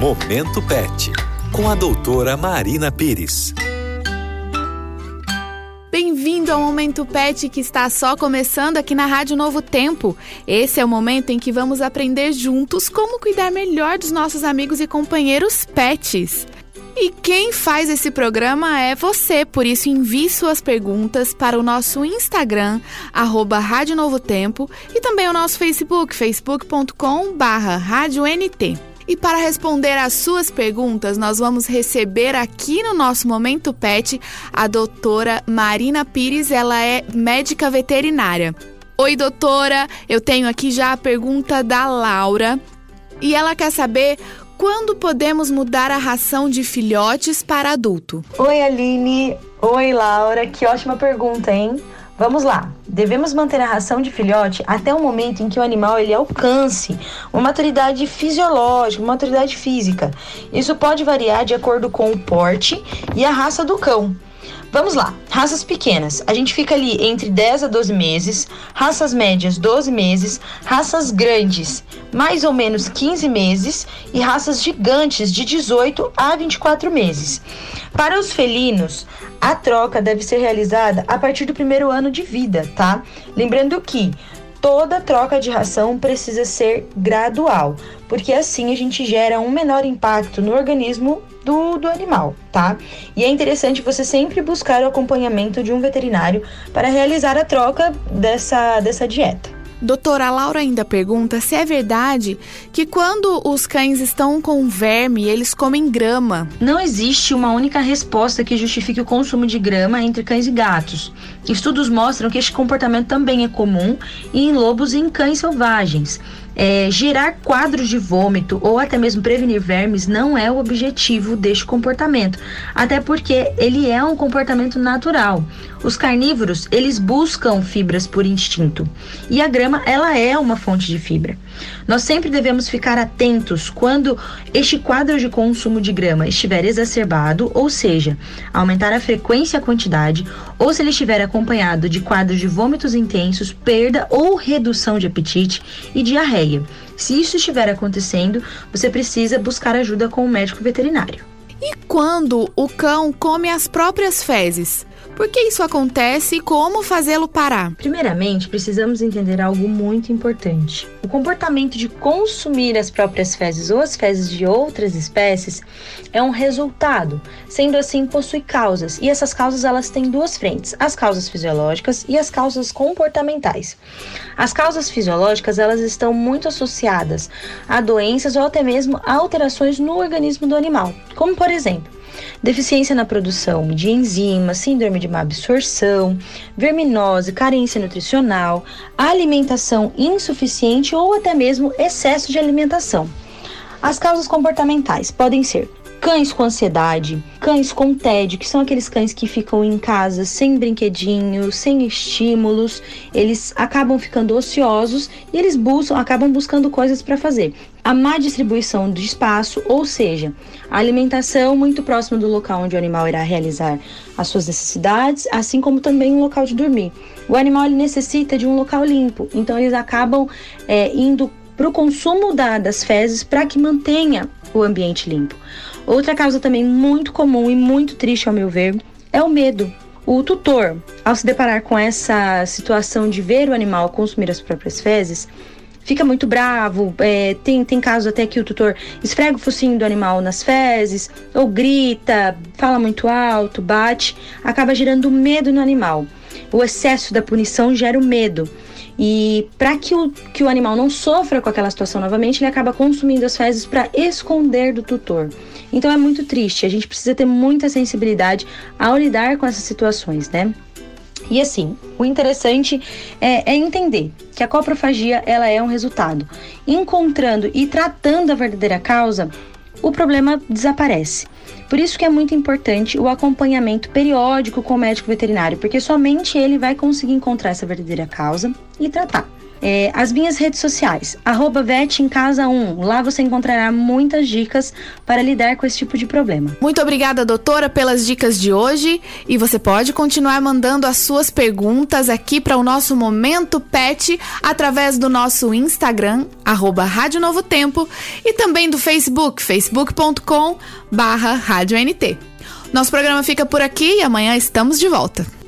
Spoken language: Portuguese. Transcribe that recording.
Momento Pet, com a doutora Marina Pires. Bem-vindo ao Momento Pet, que está só começando aqui na Rádio Novo Tempo. Esse é o momento em que vamos aprender juntos como cuidar melhor dos nossos amigos e companheiros pets. E quem faz esse programa é você, por isso envie suas perguntas para o nosso Instagram, @Rádio Novo Tempo, e também o nosso Facebook, facebook.com/RádioNT. E para responder às suas perguntas, nós vamos receber aqui no nosso Momento Pet a doutora Marina Pires, ela é médica veterinária. Oi, doutora, eu tenho aqui já a pergunta da Laura e ela quer saber quando podemos mudar a ração de filhotes para adulto. Oi, Aline. Oi, Laura. Que ótima pergunta, hein? Vamos lá. Devemos manter a ração de filhote até o momento em que o animal ele alcance uma maturidade fisiológica, uma maturidade física. Isso pode variar de acordo com o porte e a raça do cão. Vamos lá, raças pequenas, a gente fica ali entre 10 a 12 meses, raças médias 12 meses, raças grandes mais ou menos 15 meses e raças gigantes de 18 a 24 meses. Para os felinos, a troca deve ser realizada a partir do primeiro ano de vida, tá? Lembrando que toda troca de ração precisa ser gradual, porque assim a gente gera um menor impacto no organismo do animal, tá? E é interessante você sempre buscar o acompanhamento de um veterinário para realizar a troca dessa dieta. Doutora, a Laura ainda pergunta se é verdade que quando os cães estão com verme, eles comem grama. Não existe uma única resposta que justifique o consumo de grama entre cães e gatos. Estudos mostram que este comportamento também é comum em lobos e em cães selvagens. Gerar quadros de vômito ou até mesmo prevenir vermes não é o objetivo deste comportamento, até porque ele é um comportamento natural. Os carnívoros, eles buscam fibras por instinto e a grama, ela é uma fonte de fibra. Nós sempre devemos ficar atentos quando este quadro de consumo de grama estiver exacerbado, ou seja, aumentar a frequência e a quantidade, ou se ele estiver acompanhado de quadros de vômitos intensos, perda ou redução de apetite e diarreia. Se isso estiver acontecendo, você precisa buscar ajuda com o médico veterinário. E quando o cão come as próprias fezes? Por que isso acontece e como fazê-lo parar? Primeiramente, precisamos entender algo muito importante. O comportamento de consumir as próprias fezes ou as fezes de outras espécies é um resultado, sendo assim possui causas. E essas causas elas têm duas frentes, as causas fisiológicas e as causas comportamentais. As causas fisiológicas elas estão muito associadas a doenças ou até mesmo a alterações no organismo do animal, como por exemplo, deficiência na produção de enzimas, síndrome de má absorção, verminose, carência nutricional, alimentação insuficiente ou até mesmo excesso de alimentação. As causas comportamentais podem ser cães com ansiedade, cães com tédio, que são aqueles cães que ficam em casa sem brinquedinhos, sem estímulos, eles acabam ficando ociosos e eles acabam buscando coisas para fazer. A má distribuição de espaço, ou seja, a alimentação muito próxima do local onde o animal irá realizar as suas necessidades, assim como também um local de dormir. O animal ele necessita de um local limpo, então eles acabam indo para o consumo das fezes para que mantenha o ambiente limpo. Outra causa também muito comum e muito triste, ao meu ver, é o medo. O tutor, ao se deparar com essa situação de ver o animal consumir as próprias fezes, fica muito bravo, tem casos até que o tutor esfrega o focinho do animal nas fezes, ou grita, fala muito alto, bate, acaba gerando medo no animal. O excesso da punição gera o medo. E para que o animal não sofra com aquela situação novamente, ele acaba consumindo as fezes para esconder do tutor. Então é muito triste, a gente precisa ter muita sensibilidade ao lidar com essas situações, né? E assim, o interessante é entender que a coprofagia ela é um resultado. Encontrando e tratando a verdadeira causa, o problema desaparece. Por isso que é muito importante o acompanhamento periódico com o médico veterinário, porque somente ele vai conseguir encontrar essa verdadeira causa e tratar. As minhas redes sociais, @VetEmCasa1. Lá você encontrará muitas dicas para lidar com esse tipo de problema. Muito obrigada, doutora, pelas dicas de hoje. E você pode continuar mandando as suas perguntas aqui para o nosso Momento Pet através do nosso Instagram, @Rádio Novo Tempo, e também do Facebook, facebook.com/RádioNT. Nosso programa fica por aqui e amanhã estamos de volta.